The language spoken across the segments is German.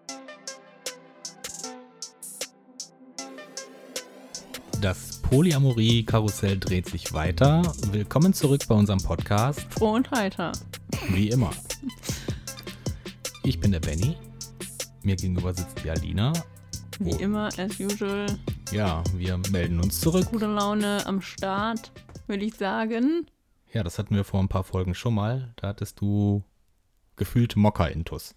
Das Polyamorie-Karussell dreht sich weiter. Willkommen zurück bei unserem Podcast. Froh und heiter. Wie immer. Ich bin der Benny. Mir gegenüber sitzt die Alina. Wie immer, as usual. Ja, wir melden uns zurück. Gute Laune am Start, würde ich sagen. Ja, das hatten wir vor ein paar Folgen schon mal. Da hattest du gefühlt Mokka-Intus.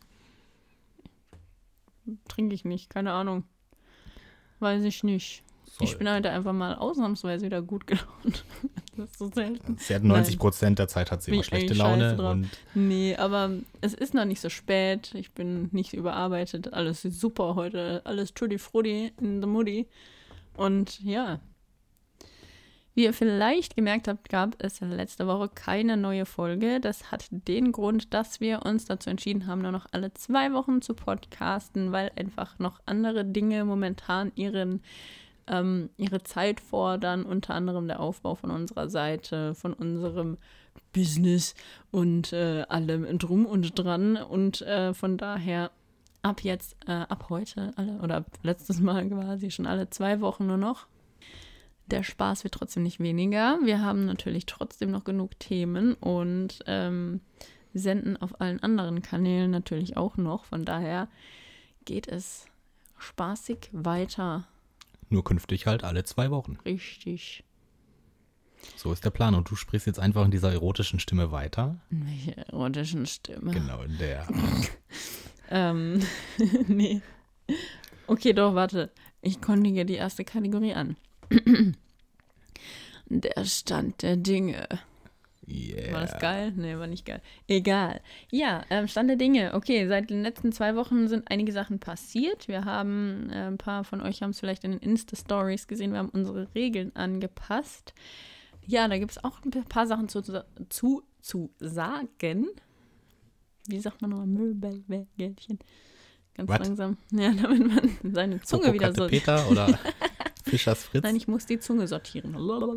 Trinke ich nicht, keine Ahnung. Weiß ich nicht. Ich bin heute einfach mal ausnahmsweise wieder gut gelaunt. Das ist so selten. Sie hat 90% der Zeit hat sie immer schlechte Laune. Nee, aber es ist noch nicht so spät. Ich bin nicht überarbeitet. Alles ist super heute. Alles tutti-frutti in the moody. Und ja, wie ihr vielleicht gemerkt habt, gab es letzte Woche keine neue Folge. Das hat den Grund, dass wir uns dazu entschieden haben, nur noch alle 2 Wochen zu podcasten, weil einfach noch andere Dinge momentan ihre Zeit fordern, unter anderem der Aufbau von unserer Seite, von unserem Business und allem drum und dran. Und von daher ab heute, ab letztes Mal quasi schon alle 2 Wochen nur noch. Der Spaß wird trotzdem nicht weniger. Wir haben natürlich trotzdem noch genug Themen und senden auf allen anderen Kanälen natürlich auch noch. Von daher geht es spaßig weiter. Nur künftig halt alle 2 Wochen. Richtig. So ist der Plan. Und du sprichst jetzt einfach in dieser erotischen Stimme weiter. In welcher erotischen Stimme? Genau, in der. Nee. Okay, doch, warte. Ich kündige die erste Kategorie an. Der Stand der Dinge. Yeah. War das geil? Nee, war nicht geil. Egal. Ja, Stand der Dinge. Okay, seit den letzten 2 Wochen sind einige Sachen passiert. Wir haben, ein paar von euch haben es vielleicht in den Insta-Stories gesehen, wir haben unsere Regeln angepasst. Ja, da gibt es auch ein paar Sachen zu sagen. Wie sagt man nochmal? Müllbällchen. Ganz What? langsam. Ja, damit man seine Zunge wieder so... Peter oder Fischers Fritz? Nein, ich muss die Zunge sortieren.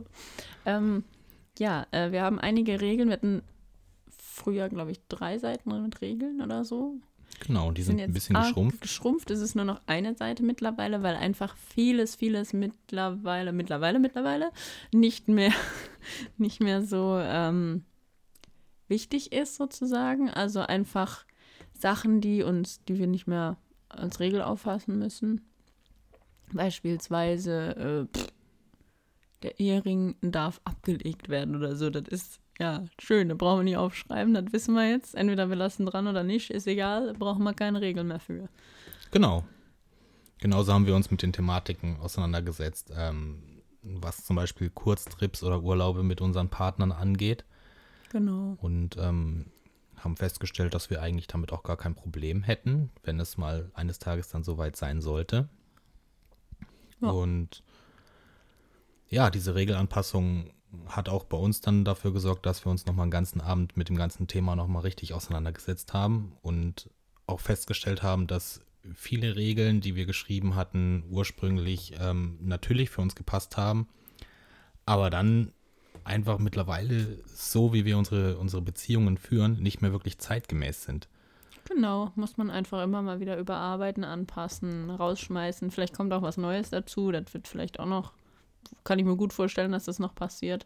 Wir haben einige Regeln. Wir hatten früher, glaube ich, 3 Seiten mit Regeln oder so. Genau, die sind ein bisschen geschrumpft. Es ist nur noch eine Seite mittlerweile, weil einfach vieles mittlerweile nicht mehr so wichtig ist sozusagen. Also einfach Sachen, die wir nicht mehr als Regel auffassen müssen. Beispielsweise der Ehering darf abgelegt werden oder so. Das ist ja schön, da brauchen wir nicht aufschreiben, das wissen wir jetzt. Entweder wir lassen dran oder nicht, ist egal, da brauchen wir keine Regeln mehr für. Genau. Genauso haben wir uns mit den Thematiken auseinandergesetzt, was zum Beispiel Kurztrips oder Urlaube mit unseren Partnern angeht. Genau. Und haben festgestellt, dass wir eigentlich damit auch gar kein Problem hätten, wenn es mal eines Tages dann soweit sein sollte. Ja. Und ja, diese Regelanpassung hat auch bei uns dann dafür gesorgt, dass wir uns nochmal einen ganzen Abend mit dem ganzen Thema nochmal richtig auseinandergesetzt haben und auch festgestellt haben, dass viele Regeln, die wir geschrieben hatten, ursprünglich natürlich für uns gepasst haben, aber dann einfach mittlerweile, so wie wir unsere Beziehungen führen, nicht mehr wirklich zeitgemäß sind. Genau, muss man einfach immer mal wieder überarbeiten, anpassen, rausschmeißen. Vielleicht kommt auch was Neues dazu, das wird vielleicht auch noch, kann ich mir gut vorstellen, dass das noch passiert.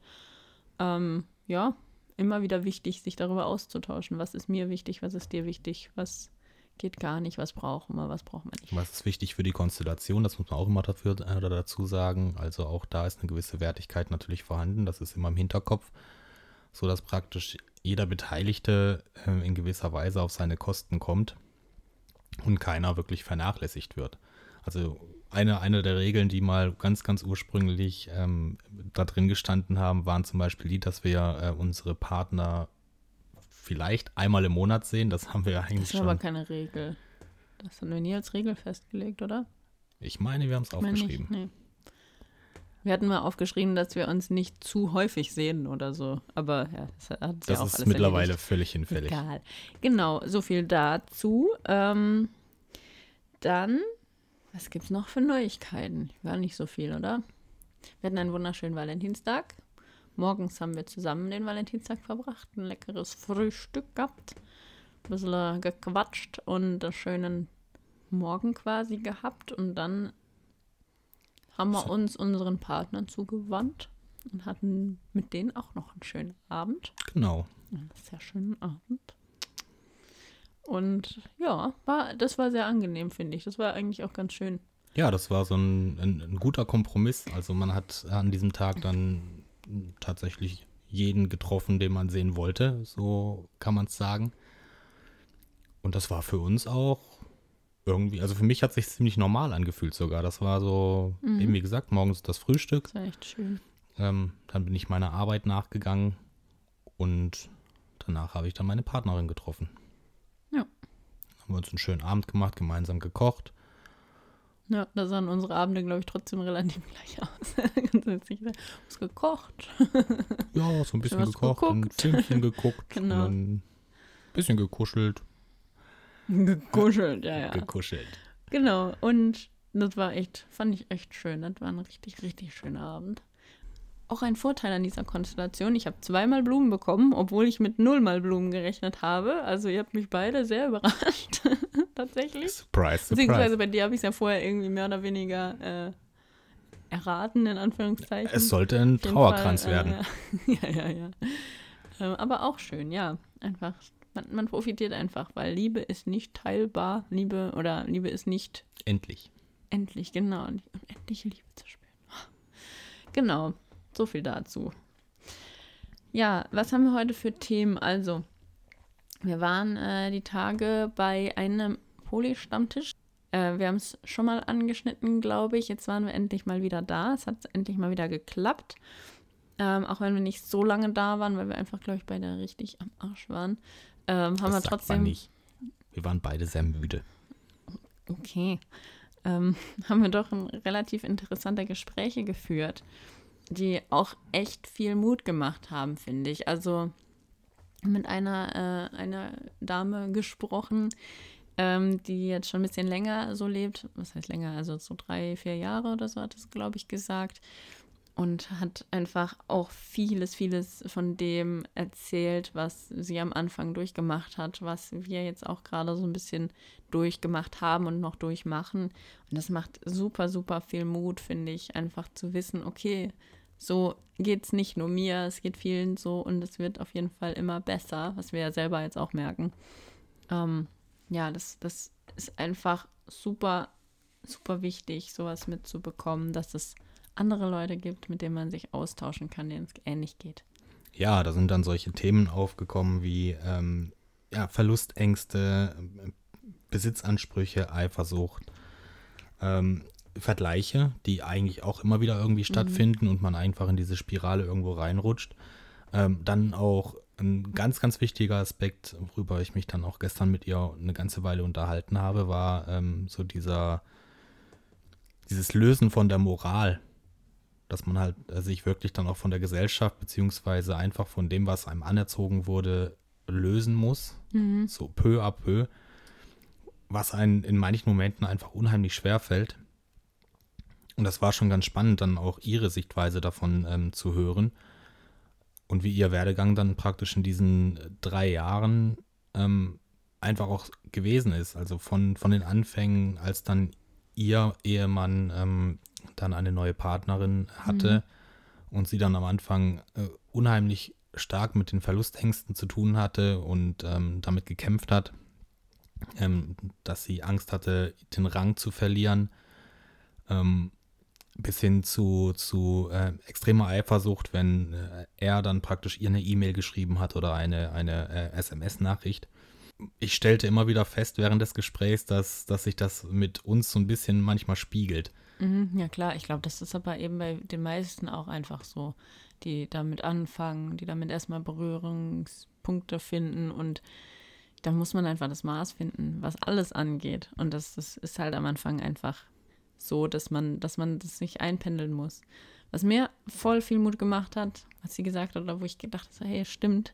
Immer wieder wichtig, sich darüber auszutauschen. Was ist mir wichtig, was ist dir wichtig, was geht gar nicht, was brauchen wir nicht. Was ist wichtig für die Konstellation, das muss man auch immer dazu sagen. Also auch da ist eine gewisse Wertigkeit natürlich vorhanden, das ist immer im Hinterkopf, sodass praktisch jeder Beteiligte in gewisser Weise auf seine Kosten kommt und keiner wirklich vernachlässigt wird. Also eine der Regeln, die mal ganz, ganz ursprünglich da drin gestanden haben, waren zum Beispiel die, dass wir unsere Partner vielleicht einmal im Monat sehen. Das haben wir ja eigentlich schon. Das ist aber keine Regel. Das haben wir nie als Regel festgelegt, oder? Ich meine, wir haben es aufgeschrieben. Nee. Wir hatten mal aufgeschrieben, dass wir uns nicht zu häufig sehen oder so. Aber ja, das ist mittlerweile erledigt. Völlig hinfällig. Egal. Genau, so viel dazu. Dann, was gibt es noch für Neuigkeiten? War nicht so viel, oder? Wir hatten einen wunderschönen Valentinstag. Morgens haben wir zusammen den Valentinstag verbracht. Ein leckeres Frühstück gehabt. Ein bisschen gequatscht und einen schönen Morgen quasi gehabt und dann haben wir uns unseren Partnern zugewandt und hatten mit denen auch noch einen schönen Abend. Genau. Einen sehr schönen Abend. Und ja, das war sehr angenehm, finde ich. Das war eigentlich auch ganz schön. Ja, das war so ein guter Kompromiss. Also man hat an diesem Tag dann tatsächlich jeden getroffen, den man sehen wollte, so kann man es sagen. Und das war für uns auch irgendwie, also für mich hat es sich ziemlich normal angefühlt sogar. Das war so, eben wie gesagt, morgens das Frühstück. Das war echt schön. Dann bin ich meiner Arbeit nachgegangen und danach habe ich dann meine Partnerin getroffen. Ja. Haben wir uns einen schönen Abend gemacht, gemeinsam gekocht. Ja, da sahen unsere Abende, glaube ich, trotzdem relativ gleich aus. Ganz witzig. Was gekocht. Ja, so ein bisschen was gekocht, ein Filmchen geguckt, Genau. und dann ein bisschen gekuschelt. Gekuschelt, ja. Gekuschelt. Genau, und das fand ich echt schön. Das war ein richtig, richtig schöner Abend. Auch ein Vorteil an dieser Konstellation, ich habe 2-mal Blumen bekommen, obwohl ich mit 0-mal Blumen gerechnet habe. Also ihr habt mich beide sehr überrascht, tatsächlich. Surprise, Beziehungsweise surprise. bei dir habe ich es ja vorher irgendwie mehr oder weniger erraten, in Anführungszeichen. Es sollte ein Auf jeden Trauerkranz Fall, werden. Ja. Aber auch schön, ja. Einfach, man profitiert einfach, weil Liebe ist nicht teilbar. Liebe ist nicht Endlich. endlich, genau. Unendliche Liebe zu spüren. Genau, so viel dazu. Ja, was haben wir heute für Themen? Also, wir waren die Tage bei einem Poli-Stammtisch. Wir haben es schon mal angeschnitten, glaube ich. Jetzt waren wir endlich mal wieder da. Es hat endlich mal wieder geklappt. Auch wenn wir nicht so lange da waren, weil wir einfach, glaube ich, beide richtig am Arsch waren. Haben wir Das sagt trotzdem. man nicht. Wir waren beide sehr müde. Okay. Haben wir doch relativ interessante Gespräche geführt, die auch echt viel Mut gemacht haben, finde ich. Also mit einer Dame gesprochen, die jetzt schon ein bisschen länger so lebt. Was heißt länger? Also so 3-4 Jahre oder so hat es, glaube ich, gesagt. Und hat einfach auch vieles von dem erzählt, was sie am Anfang durchgemacht hat, was wir jetzt auch gerade so ein bisschen durchgemacht haben und noch durchmachen. Und das macht super, super viel Mut, finde ich, einfach zu wissen, okay, so geht es nicht nur mir, es geht vielen so und es wird auf jeden Fall immer besser, was wir ja selber jetzt auch merken. Ja, das ist einfach super, super wichtig, sowas mitzubekommen, dass es andere Leute gibt, mit denen man sich austauschen kann, denen es ähnlich geht. Ja, da sind dann solche Themen aufgekommen wie Verlustängste, Besitzansprüche, Eifersucht, Vergleiche, die eigentlich auch immer wieder irgendwie stattfinden und man einfach in diese Spirale irgendwo reinrutscht. Dann auch ein ganz, ganz wichtiger Aspekt, worüber ich mich dann auch gestern mit ihr eine ganze Weile unterhalten habe, war so dieses Lösen von der Moral. Dass man halt sich wirklich dann auch von der Gesellschaft beziehungsweise einfach von dem, was einem anerzogen wurde, lösen muss. So peu à peu. Was einem in manchen Momenten einfach unheimlich schwer fällt. Und das war schon ganz spannend, dann auch ihre Sichtweise davon zu hören. Und wie ihr Werdegang dann praktisch in diesen 3 Jahren einfach auch gewesen ist. Also von den Anfängen, als dann ihr Ehemann dann eine neue Partnerin hatte und sie dann am Anfang unheimlich stark mit den Verlustängsten zu tun hatte und damit gekämpft hat, dass sie Angst hatte, den Rang zu verlieren, bis hin zu extremer Eifersucht, wenn er dann praktisch ihr eine E-Mail geschrieben hat oder eine SMS-Nachricht. Ich stellte immer wieder fest während des Gesprächs, dass sich das mit uns so ein bisschen manchmal spiegelt. Ja klar, ich glaube, das ist aber eben bei den meisten auch einfach so, die damit anfangen, die damit erstmal Berührungspunkte finden und da muss man einfach das Maß finden, was alles angeht. Und das ist halt am Anfang einfach so, dass man das nicht einpendeln muss. Was mir voll viel Mut gemacht hat, was sie gesagt hat, oder wo ich gedacht habe, hey, stimmt,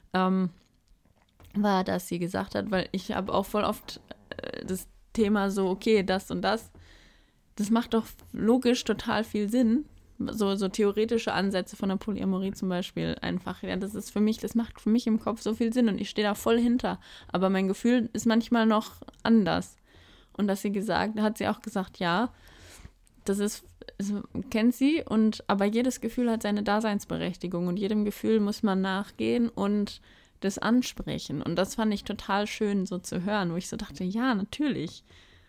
war, dass sie gesagt hat, weil ich habe auch voll oft das Thema so, okay, das und das macht doch logisch total viel Sinn. So theoretische Ansätze von der Polyamorie zum Beispiel einfach. Ja, das macht für mich im Kopf so viel Sinn und ich stehe da voll hinter. Aber mein Gefühl ist manchmal noch anders. Und hat sie auch gesagt, ja, kennt sie, aber jedes Gefühl hat seine Daseinsberechtigung und jedem Gefühl muss man nachgehen und das ansprechen. Und das fand ich total schön so zu hören, wo ich so dachte, ja, natürlich.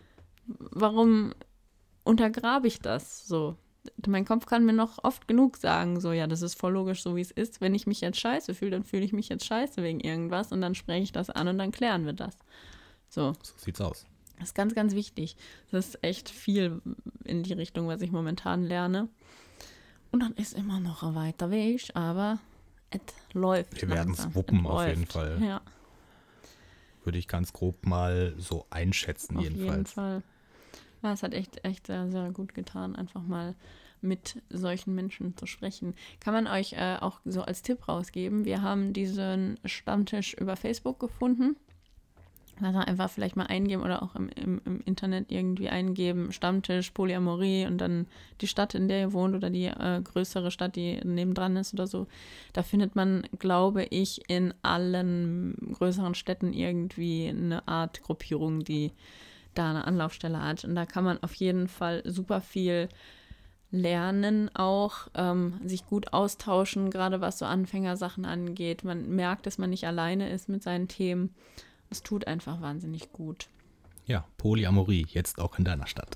Warum untergrabe ich das so? Mein Kopf kann mir noch oft genug sagen, so, ja, das ist voll logisch, so wie es ist. Wenn ich mich jetzt scheiße fühle, dann fühle ich mich jetzt scheiße wegen irgendwas und dann spreche ich das an und dann klären wir das. So sieht's aus. Das ist ganz, ganz wichtig. Das ist echt viel in die Richtung, was ich momentan lerne. Und dann ist immer noch ein weiter Weg, aber es läuft. Wir werden es wuppen auf jeden Fall. Ja. Würde ich ganz grob mal so einschätzen, Auf jedenfalls. jeden Fall. Ja, es hat echt sehr, sehr gut getan, einfach mal mit solchen Menschen zu sprechen. Kann man euch auch so als Tipp rausgeben. Wir haben diesen Stammtisch über Facebook gefunden. Also einfach vielleicht mal eingeben oder auch im Internet irgendwie eingeben, Stammtisch, Polyamorie und dann die Stadt, in der ihr wohnt oder die größere Stadt, die nebendran ist oder so. Da findet man, glaube ich, in allen größeren Städten irgendwie eine Art Gruppierung, die da eine Anlaufstelle hat. Und da kann man auf jeden Fall super viel lernen, auch sich gut austauschen, gerade was so Anfängersachen angeht. Man merkt, dass man nicht alleine ist mit seinen Themen. Es tut einfach wahnsinnig gut. Ja, Polyamorie, jetzt auch in deiner Stadt.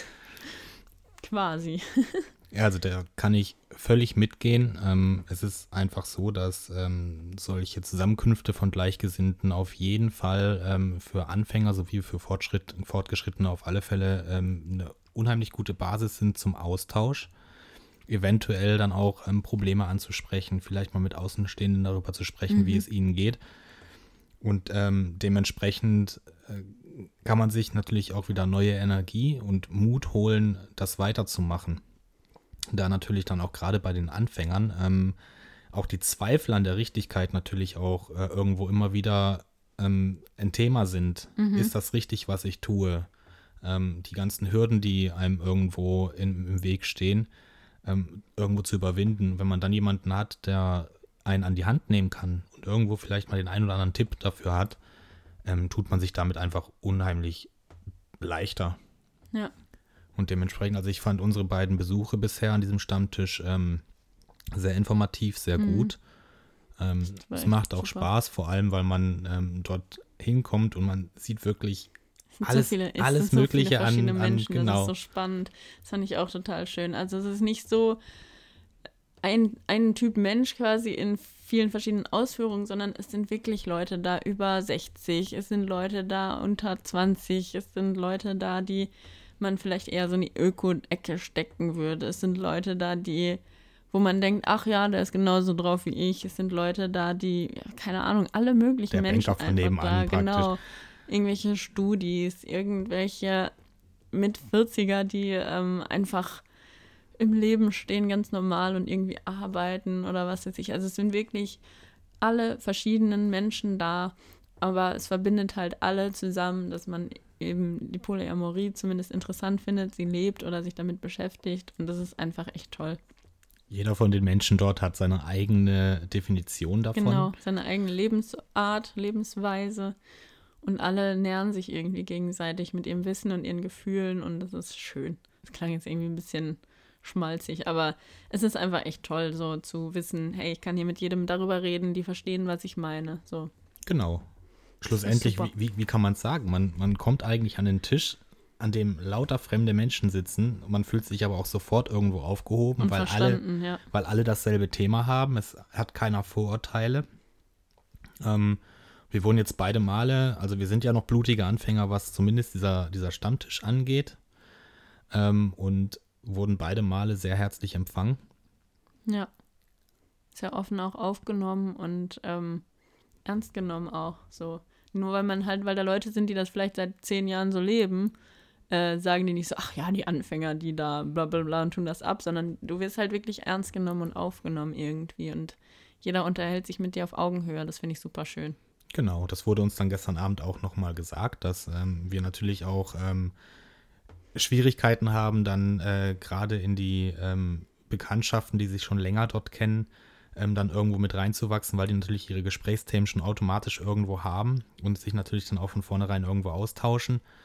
Quasi. Ja, also da kann ich völlig mitgehen. Es ist einfach so, dass solche Zusammenkünfte von Gleichgesinnten auf jeden Fall für Anfänger sowie für Fortgeschrittene auf alle Fälle eine unheimlich gute Basis sind zum Austausch. Eventuell dann auch Probleme anzusprechen, vielleicht mal mit Außenstehenden darüber zu sprechen, wie es ihnen geht. Und dementsprechend kann man sich natürlich auch wieder neue Energie und Mut holen, das weiterzumachen. Da natürlich dann auch gerade bei den Anfängern auch die Zweifel an der Richtigkeit natürlich auch irgendwo immer wieder ein Thema sind. Ist das richtig, was ich tue? Die ganzen Hürden, die einem irgendwo im Weg stehen, irgendwo zu überwinden. Wenn man dann jemanden hat, der einen an die Hand nehmen kann und irgendwo vielleicht mal den einen oder anderen Tipp dafür hat, tut man sich damit einfach unheimlich leichter. Ja. Und dementsprechend, also ich fand unsere beiden Besuche bisher an diesem Stammtisch sehr informativ, sehr gut. Es macht auch super Spaß, vor allem, weil man dort hinkommt und man sieht wirklich alles Mögliche an Menschen. Genau. Das ist so spannend. Das fand ich auch total schön. Also es ist nicht so ein Typ Mensch quasi in vielen verschiedenen Ausführungen, sondern es sind wirklich Leute da über 60, es sind Leute da unter 20, es sind Leute da, die man vielleicht eher so in die Öko-Ecke stecken würde. Es sind Leute da, wo man denkt, ach ja, der ist genauso drauf wie ich. Es sind Leute da, die, keine Ahnung, alle möglichen der Menschen einfach von nebenan da, genau. Irgendwelche Studis, irgendwelche mit 40er, die einfach im Leben stehen, ganz normal und irgendwie arbeiten oder was weiß ich. Also es sind wirklich alle verschiedenen Menschen da, aber es verbindet halt alle zusammen, dass man eben die Polyamorie zumindest interessant findet, sie lebt oder sich damit beschäftigt und das ist einfach echt toll. Jeder von den Menschen dort hat seine eigene Definition davon. Genau, seine eigene Lebensart, Lebensweise und alle nähern sich irgendwie gegenseitig mit ihrem Wissen und ihren Gefühlen und das ist schön. Das klang jetzt irgendwie ein bisschen schmalzig, aber es ist einfach echt toll, so zu wissen, hey, ich kann hier mit jedem darüber reden, die verstehen, was ich meine. So. Genau. Schlussendlich, wie kann man es sagen? Man kommt eigentlich an den Tisch, an dem lauter fremde Menschen sitzen. Man fühlt sich aber auch sofort irgendwo aufgehoben, und weil alle dasselbe Thema haben. Es hat keiner Vorurteile. Wir wurden jetzt beide Male, also wir sind ja noch blutige Anfänger, was zumindest dieser Stammtisch angeht. Und wurden beide Male sehr herzlich empfangen. Ja, sehr offen auch aufgenommen und ernst genommen auch. So. Nur weil da Leute sind, die das vielleicht seit 10 Jahren so leben, sagen die nicht so, ach ja, die Anfänger, die da bla bla bla und tun das ab, sondern du wirst halt wirklich ernst genommen und aufgenommen irgendwie und jeder unterhält sich mit dir auf Augenhöhe. Das finde ich super schön. Genau, das wurde uns dann gestern Abend auch nochmal gesagt, dass wir natürlich auch Schwierigkeiten haben, dann gerade in die Bekanntschaften, die sich schon länger dort kennen, dann irgendwo mit reinzuwachsen, weil die natürlich ihre Gesprächsthemen schon automatisch irgendwo haben und sich natürlich dann auch von vornherein irgendwo austauschen.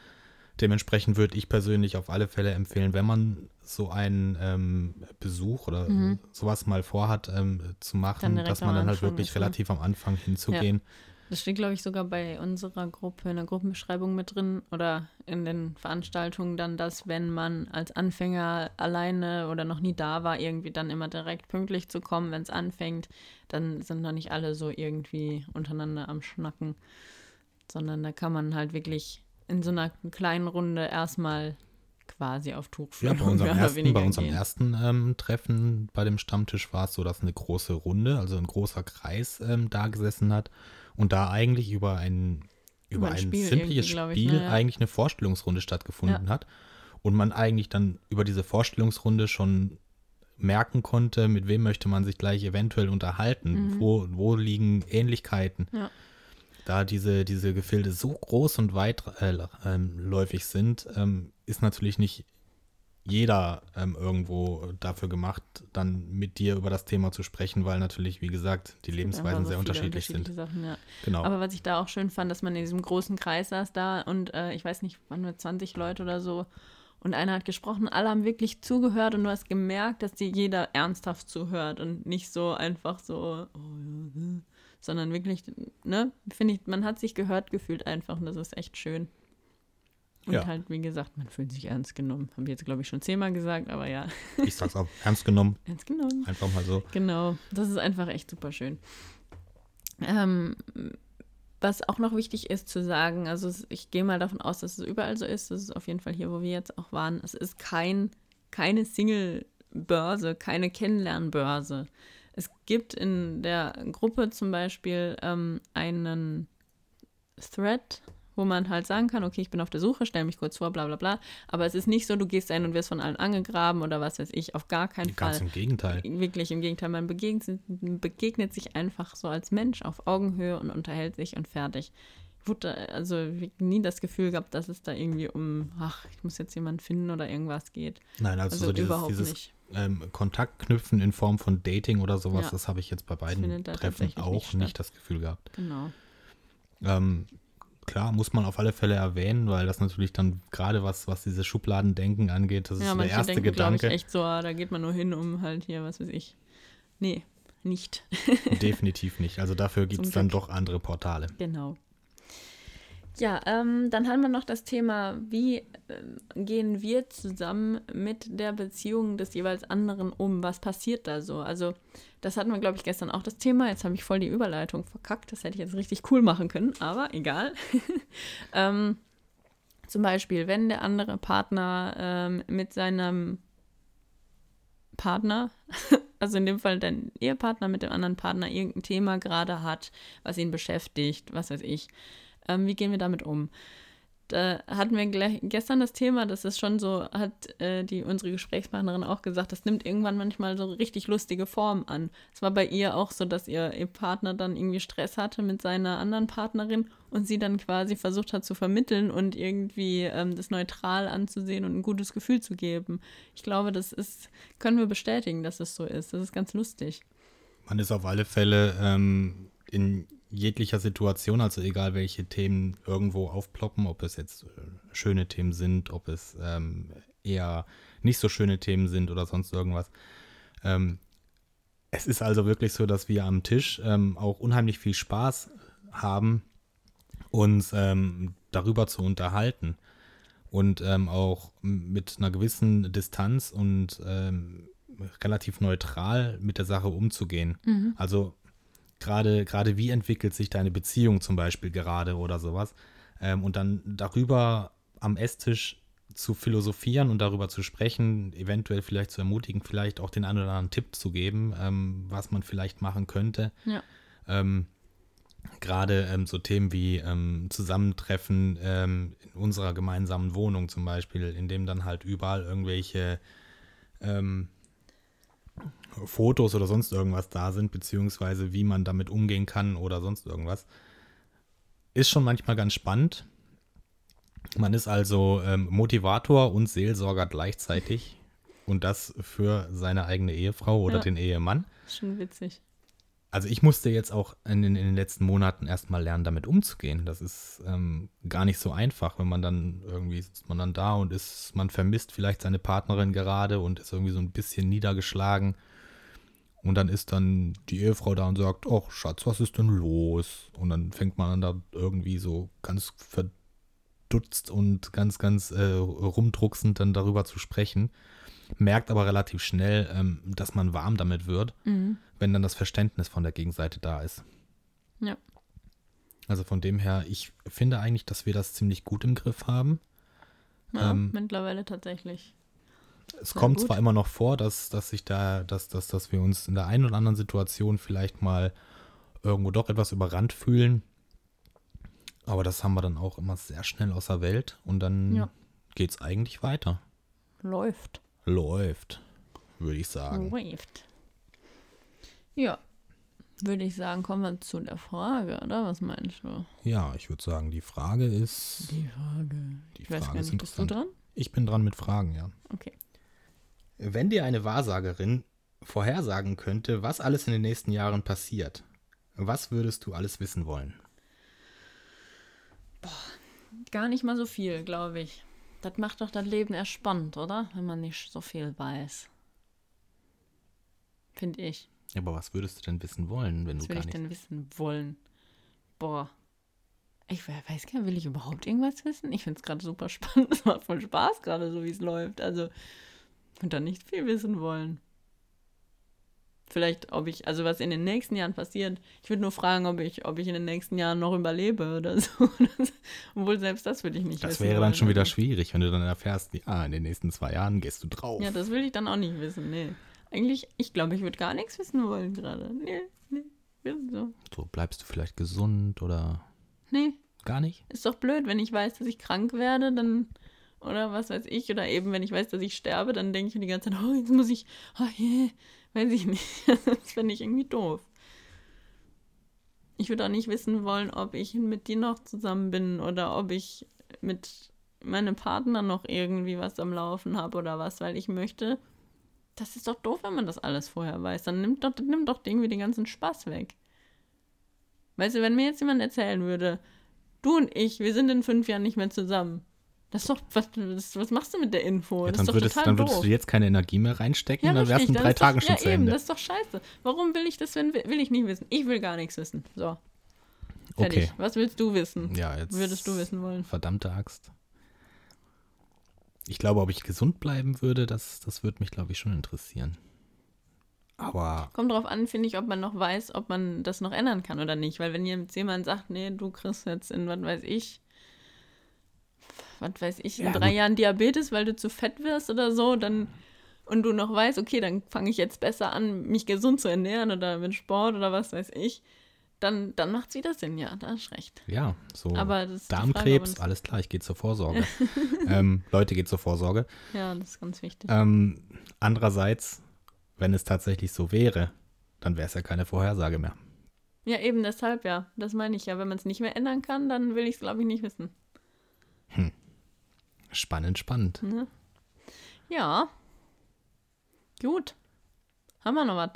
Dementsprechend würde ich persönlich auf alle Fälle empfehlen, wenn man so einen Besuch oder sowas mal vorhat zu Dann machen, direkt dass man am dann halt Anfang wirklich ist, ne? relativ am Anfang hinzugehen. Das steht, glaube ich, sogar bei unserer Gruppe in der Gruppenbeschreibung mit drin oder in den Veranstaltungen dann, dass wenn man als Anfänger alleine oder noch nie da war, irgendwie dann immer direkt pünktlich zu kommen, wenn es anfängt, dann sind noch nicht alle so irgendwie untereinander am Schnacken, sondern da kann man halt wirklich in so einer kleinen Runde erstmal quasi auf Ja, Tuchfühlung mehr oder bei weniger unserem gehen. ersten Treffen bei dem Stammtisch war es so, dass eine große Runde, also ein großer Kreis da gesessen hat und da eigentlich über ein Spiel simples irgendwie, glaube ich, Spiel ne? Ja. eigentlich eine Vorstellungsrunde stattgefunden hat und man eigentlich dann über diese Vorstellungsrunde schon merken konnte, mit wem möchte man sich gleich eventuell unterhalten, wo liegen Ähnlichkeiten. Ja. Da diese Gefilde so groß und weitläufig sind, ist natürlich nicht jeder irgendwo dafür gemacht, dann mit dir über das Thema zu sprechen, weil natürlich, wie gesagt, die Lebensweisen Einfach so sehr viele unterschiedlich sind. Sachen, ja. Genau. Aber was ich da auch schön fand, dass man in diesem großen Kreis saß da und ich weiß nicht, waren wir 20 Leute oder so und einer hat gesprochen, alle haben wirklich zugehört und du hast gemerkt, dass dir jeder ernsthaft zuhört und nicht so einfach so, sondern wirklich, ne, finde ich, man hat sich gehört gefühlt einfach und das ist echt schön. Und Ja. halt, wie gesagt, man fühlt sich ernst genommen. Habe ich jetzt, glaube ich, schon 10-mal gesagt, aber ja, Ich sag's auch ernst genommen, ernst genommen. einfach mal so. Genau, das ist einfach echt super schön. Was auch noch wichtig ist zu sagen, also ich gehe mal davon aus, dass es überall so ist, das ist auf jeden Fall hier, wo wir jetzt auch waren, es ist keine Single-Börse, keine Kennenlernbörse. Es gibt in der Gruppe zum Beispiel einen Thread, wo man halt sagen kann, okay, ich bin auf der Suche, stell mich kurz vor, bla bla bla. Aber es ist nicht so, du gehst ein und wirst von allen angegraben oder was weiß ich, auf gar keinen Fall. Ganz im Gegenteil. Wirklich im Gegenteil, man begegnet sich einfach so als Mensch auf Augenhöhe und unterhält sich und fertig. Ich wurde also nie das Gefühl gehabt, dass es da irgendwie ich muss jetzt jemanden finden oder irgendwas geht. Nein, also so überhaupt dieses nicht. Kontakt knüpfen in Form von Dating oder sowas, Ja. das habe ich jetzt bei beiden findet da Treffen tatsächlich auch nicht nicht statt. das Gefühl gehabt. Genau. Klar, muss man auf alle Fälle erwähnen, weil das natürlich dann gerade was dieses Schubladendenken angeht, das ist Ja, so der manche erste denken, glaube ich, Gedanke. echt so, da geht man nur hin, um halt hier, was weiß ich. Nee, nicht. Definitiv nicht. Also dafür gibt es Zum dann Glück. doch andere Portale. Genau. Ja, dann haben wir noch das Thema, wie gehen wir zusammen mit der Beziehung des jeweils anderen um? Was passiert da so? Also das hatten wir, glaube ich, gestern auch das Thema. Jetzt habe ich voll die Überleitung verkackt. Das hätte ich jetzt richtig cool machen können, aber egal. Zum Beispiel, wenn der andere Partner mit seinem Partner, also in dem Fall dein Ehepartner mit dem anderen Partner irgendein Thema gerade hat, was ihn beschäftigt, was weiß ich. Wie gehen wir damit um? Da hatten wir gestern das Thema, das ist schon so, hat unsere Gesprächspartnerin auch gesagt, das nimmt irgendwann manchmal so richtig lustige Formen an. Es war bei ihr auch so, dass ihr Partner dann irgendwie Stress hatte mit seiner anderen Partnerin und sie dann quasi versucht hat zu vermitteln und irgendwie das neutral anzusehen und ein gutes Gefühl zu geben. Ich glaube, können wir bestätigen, dass es so ist. Das ist ganz lustig. Man ist auf alle Fälle in jeglicher Situation, also egal welche Themen irgendwo aufploppen, ob es jetzt schöne Themen sind, ob es eher nicht so schöne Themen sind oder sonst irgendwas. Es ist also wirklich so, dass wir am Tisch auch unheimlich viel Spaß haben, uns darüber zu unterhalten und auch mit einer gewissen Distanz und relativ neutral mit der Sache umzugehen. Also gerade wie entwickelt sich deine Beziehung zum Beispiel gerade oder sowas und dann darüber am Esstisch zu philosophieren und darüber zu sprechen, eventuell vielleicht zu ermutigen, vielleicht auch den einen oder anderen Tipp zu geben, was man vielleicht machen könnte. Ja. Gerade so Themen wie Zusammentreffen in unserer gemeinsamen Wohnung zum Beispiel, in dem dann halt überall irgendwelche Fotos oder sonst irgendwas da sind, beziehungsweise wie man damit umgehen kann oder sonst irgendwas. Ist schon manchmal ganz spannend. Man ist also Motivator und Seelsorger gleichzeitig und das für seine eigene Ehefrau oder den Ehemann. Ist schon witzig. Also ich musste jetzt auch in den letzten Monaten erstmal lernen, damit umzugehen. Das ist gar nicht so einfach, wenn man dann irgendwie sitzt man dann da und man vermisst vielleicht seine Partnerin gerade und ist irgendwie so ein bisschen niedergeschlagen. Und dann ist dann die Ehefrau da und sagt, ach Schatz, was ist denn los? Und dann fängt man an da irgendwie so ganz verdutzt und ganz rumdrucksend dann darüber zu sprechen. Merkt aber relativ schnell, dass man warm damit wird, wenn dann das Verständnis von der Gegenseite da ist. Ja. Also von dem her, ich finde eigentlich, dass wir das ziemlich gut im Griff haben. Ja, mittlerweile tatsächlich. Es kommt zwar immer noch vor, dass wir uns in der einen oder anderen Situation vielleicht mal irgendwo doch etwas überrannt fühlen. Aber das haben wir dann auch immer sehr schnell aus der Welt und dann geht's eigentlich weiter. Läuft, würde ich sagen. Läuft. Ja, würde ich sagen, kommen wir zu der Frage, oder? Was meinst du? Ja, ich würde sagen, die Frage ist. Die Frage Die ich weiß Frage gar ist nicht, bist du interessant. dran? Ich bin dran mit Fragen, ja. Okay. Wenn dir eine Wahrsagerin vorhersagen könnte, was alles in den nächsten Jahren passiert, was würdest du alles wissen wollen? Gar nicht mal so viel, glaube ich. Das macht doch das Leben erst spannend, oder? Wenn man nicht so viel weiß. Finde ich. Ja, aber was würdest du denn wissen wollen, wenn Was du will gar ich nicht... denn wissen wollen? Boah. Ich weiß gar nicht, will ich überhaupt irgendwas wissen? Ich finde es gerade super spannend. Es macht voll Spaß gerade, so wie es läuft. Also, ich würde da nicht viel wissen wollen. Vielleicht, also was in den nächsten Jahren passiert. Ich würde nur fragen, ob ich in den nächsten Jahren noch überlebe oder so. Obwohl, selbst das will ich nicht wissen. Das wäre dann schon wieder Also, schwierig, wenn du dann erfährst, in den nächsten 2 Jahren gehst du drauf. ja, das will ich dann auch nicht wissen, nee. Eigentlich, ich glaube, ich würde gar nichts wissen wollen gerade. Nee. So. So, bleibst du vielleicht gesund oder Nee, gar nicht? ist doch blöd, wenn ich weiß, dass ich krank werde, dann, oder was weiß ich, oder eben, wenn ich weiß, dass ich sterbe, dann denke ich mir die ganze Zeit, oh, jetzt muss ich, weiß ich nicht. Das fände ich irgendwie doof. Ich würde auch nicht wissen wollen, ob ich mit dir noch zusammen bin oder ob ich mit meinem Partner noch irgendwie was am Laufen habe oder was, weil ich möchte, das ist doch doof, wenn man das alles vorher weiß. Dann nimmt doch irgendwie den ganzen Spaß weg. Weißt du, wenn mir jetzt jemand erzählen würde, du und ich, wir sind in 5 Jahren nicht mehr zusammen. Das ist doch, was machst du mit der Info? Ja, das ist doch total dann doof. würdest du jetzt keine Energie mehr reinstecken, Ja, dann wärst du in richtig, 3 Tagen schon ja, zu eben, Ende. das ist doch scheiße. Warum will ich das, will ich nicht wissen? Ich will gar nichts wissen. So. Fertig. Okay. Was willst du wissen? Ja, jetzt Würdest du wissen wollen? Verdammte Axt. Ich glaube, ob ich gesund bleiben würde, das würde mich, glaube ich, schon interessieren. Aber Kommt drauf an, finde ich, ob man noch weiß, ob man das noch ändern kann oder nicht. Weil wenn jetzt jemand sagt, nee, du kriegst jetzt in, in Ja, 3 gut. Jahren Diabetes, weil du zu fett wirst oder so, dann und du noch weißt, okay, dann fange ich jetzt besser an, mich gesund zu ernähren oder mit Sport oder was weiß ich, dann macht es wieder Sinn, ja, da hast du recht. ja, so Aber das ist die Darmkrebs, Frage, ob man das- alles klar, ich gehe zur Vorsorge. Leute, geht zur Vorsorge. Ja, das ist ganz wichtig. Andererseits, wenn es tatsächlich so wäre, dann wäre es ja keine Vorhersage mehr. Ja, eben deshalb, ja. Das meine ich ja. Wenn man es nicht mehr ändern kann, dann will ich es, glaube ich, nicht wissen. Spannend. Ne? Ja. Gut. Haben wir noch was?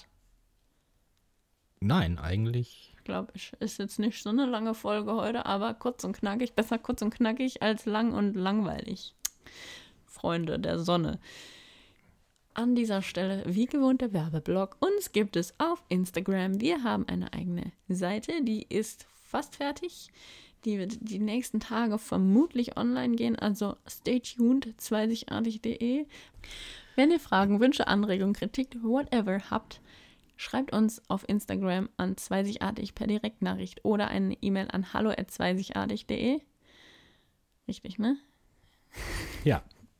Nein, eigentlich. Ich glaube, ist jetzt nicht so eine lange Folge heute, aber kurz und knackig. Besser kurz und knackig als lang und langweilig. Freunde der Sonne. An dieser Stelle, wie gewohnt, der Werbeblock. Uns gibt es auf Instagram. Wir haben eine eigene Seite, die ist fast fertig. Die wird die nächsten Tage vermutlich online gehen, also stay tuned, zweizigartig.de. Wenn ihr Fragen, Wünsche, Anregungen, Kritik, whatever habt, schreibt uns auf Instagram an zweizigartig per Direktnachricht oder eine E-Mail an hallo@zweizigartig.de. Richtig, ne? Ja.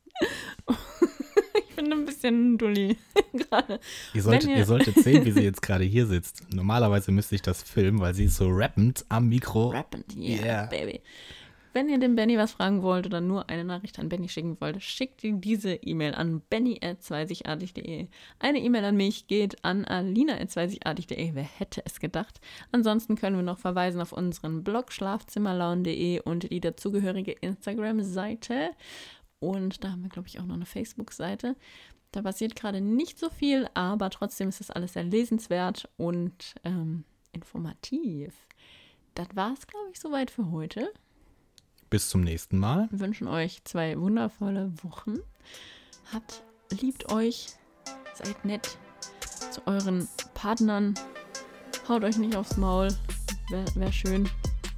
Ich bin ein bisschen dulli gerade. Ihr solltet sehen, wie sie jetzt gerade hier sitzt. Normalerweise müsste ich das filmen, weil sie ist so rappend am Mikro. Rappend, Yeah. baby. Wenn ihr dem Benny was fragen wollt oder nur eine Nachricht an Benny schicken wollt, schickt ihr diese E-Mail an benny@zweizigartig.de. Eine E-Mail an mich geht an alina@zweizigartig.de. Wer hätte es gedacht? Ansonsten können wir noch verweisen auf unseren Blog schlafzimmerlaune.de und die dazugehörige Instagram-Seite. Und da haben wir, glaube ich, auch noch eine Facebook-Seite. Da passiert gerade nicht so viel, aber trotzdem ist das alles sehr lesenswert und informativ. Das war es, glaube ich, soweit für heute. Bis zum nächsten Mal. Wir wünschen euch 2 wundervolle Wochen. Liebt euch, seid nett zu euren Partnern. Haut euch nicht aufs Maul. Wär schön.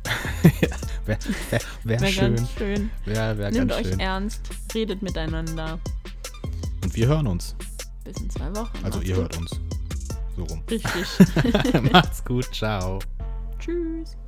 Wär schön. Ganz schön. Wär Nehmt ganz euch schön. ernst. Redet miteinander. Und wir hören uns. Bis in 2 Wochen. Also Macht's ihr gut. hört uns. So rum. Richtig. Macht's gut. Ciao. Tschüss.